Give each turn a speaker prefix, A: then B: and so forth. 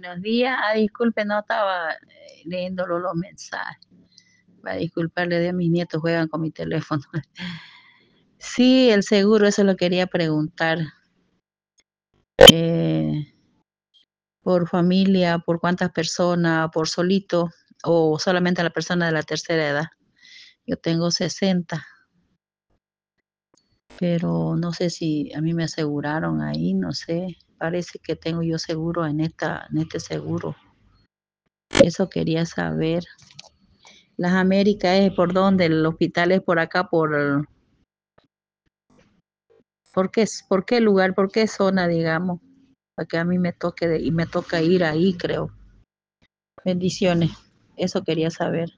A: Buenos días. Disculpe, no estaba leyendo los mensajes. Va a disculparle de mis nietos juegan con mi teléfono. Sí, el seguro, eso lo quería preguntar. Eh, por familia, por cuántas personas, por solito o solamente a la persona de la tercera edad. Yo tengo 60, pero no sé si a mí me aseguraron ahí, no sé. Parece que tengo yo seguro en este seguro. Eso quería saber. Las Américas es por dónde, el hospital es por acá, por qué lugar, por qué zona, digamos, para que a mí me toque y me toca ir ahí, creo. Bendiciones, eso quería saber.